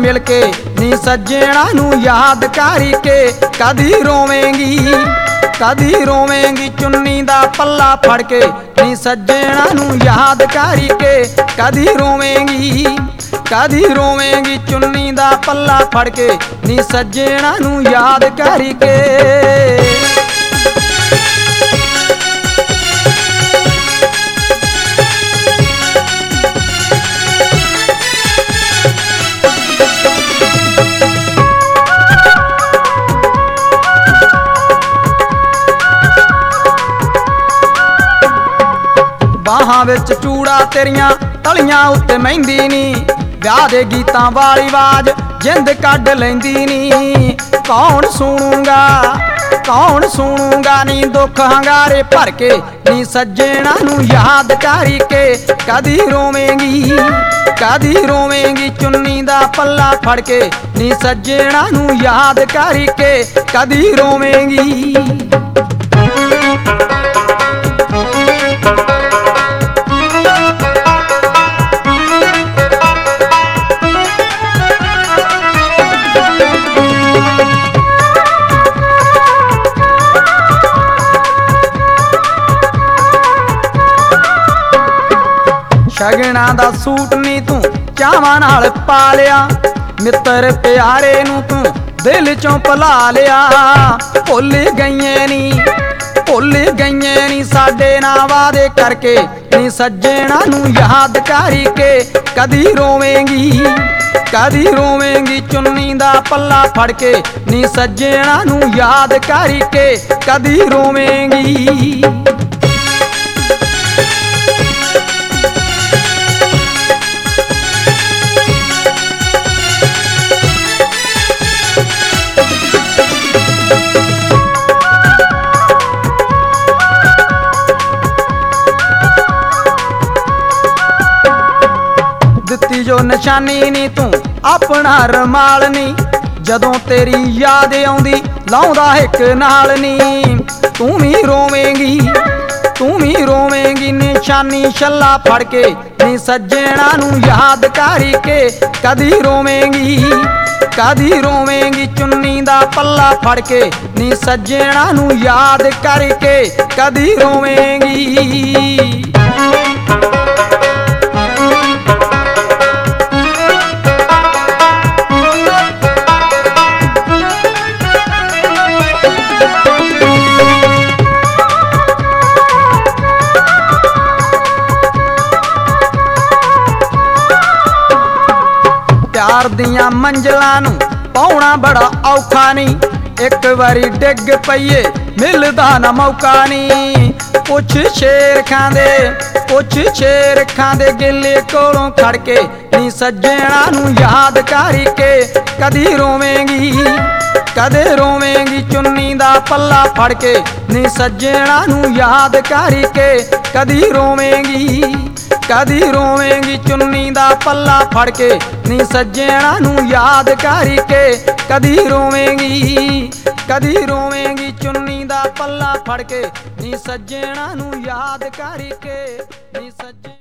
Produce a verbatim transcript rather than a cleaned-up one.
मिल के नी सज्जणा नू याद करके कदी रोवेंगी कदी रोवेंगी चुन्नी दा पल्ला फड़ के नी सज्जणा नू याद करके कदी रोवेंगी कदी रोवेंगी चुन्नी दा पल्ला फड़ के नी सज्जणा नू याद करके। बाहां विच चूड़ा तेरियां तलियां उत्ते मेहंदी नी ब्याह दे गीतां वाली आवाज जिंद कढ लैंदी नी कौन सुनूंगा कौन सुनूंगा नी दुख हंगारे भर के नी सज्जणा नू याद करके कदी रोवेंगी कदी रोवेंगी चुन्नी दा पल्ला फड़ के नी सज्जणा नू याद करके कदी रोवेंगी। शगना दा सूट नी तू चावां नाल पा लिया मित्र प्यारे नू तू दिल चों भुला लिया भुल गईए नी भुल गईए नी साडे नाल वादे करके नी सज्जणा नू याद करके कदी रोवेंगी कदी रोवेंगी चुन्नी दा पल्ला फड़ के नी सज्जणा नू याद करके कदी रोवेंगी। दित्ती जो निशानी नी तू अपना रमाल नी जदों तेरी याद आउंदी लाउंदा हिक नाल नी तू भी रोवेंगी तू भी रोवेंगी निशानी छल्ला फड़ के नी सज्जणा नू याद करके कदी रोवेंगी कदी रोवेंगी चुन्नी दा पल्ला फड़ के नी सज्जणा नू याद करके कदी रोवेंगी। प्यार दियां मंजिलां नू पाउणा बड़ा औखा नी एक बारी डिग पईए मिलदा ना मौका नी पुछ शेर खांदे पुछ शेर खांदे गिले कोलों खड़ के नी सज्जणा नू याद करके कदी रोवेंगी कदे रोवेंगी चुन्नी दा पल्ला फड़ के नी सज्जणा नू याद करके कदी रोवेंगी कदी रोवेंगी चुन्नी दा पल्ला फड़ के नी सज्जणा नू याद करके कदी रोवेंगी कदी रोवेंगी चुन्नी दा पल्ला फड़ के नी सज्जणा नू याद करके नी सज्जणा